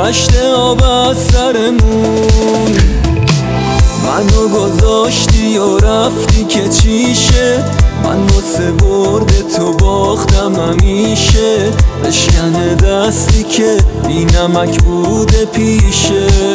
گذشته آب از سرمون. منو گذاشتی و رفتی که چیشه، من واسه برد تو باختم همیشه. بشکنه دستی که بی نمک بوده پیشت.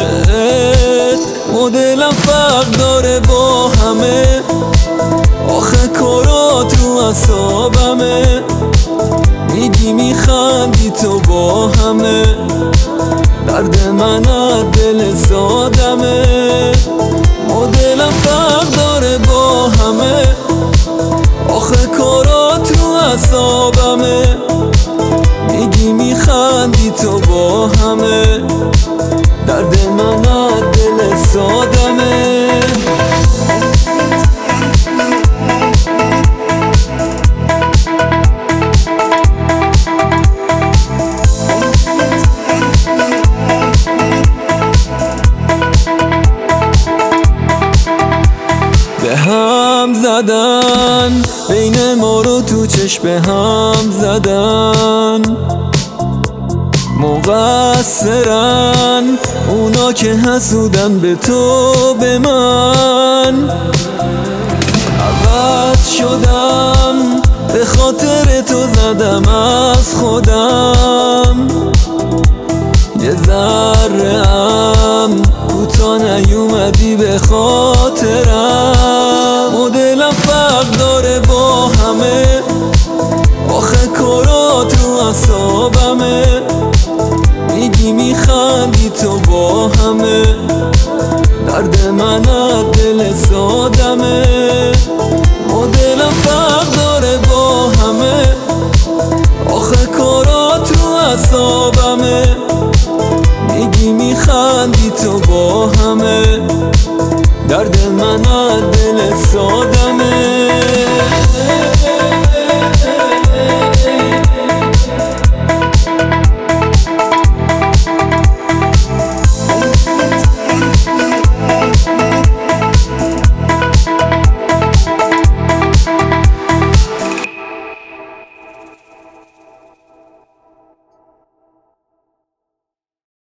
مدلم فرق داره با همه، آخه کارات رو اعصابمه. میگی میخندی تو با همه، درد من از دل زادمه. مدلم فرق داره با همه، آخه کارات رو اعصابمه. میگی میخندی تو با همه، درد من از دل زادمه. به هم زدن بین ما رو تو چشم هم زدن. مقصرن اونا که حسودن به تو به من. عوض شدم به خاطر تو زدم از خودم. یه ذره هم کوتا نیومدی به خاطرم. مدلم فرق داره با همه، آخه کارات رو اعصابمه. میگی میخندی تو با همه، درد من از دل زادمه. مدلم فرق داره با همه، آخه کارات رو اعصابمه. میگی میخندی تو با همه، درد من از دل ساده.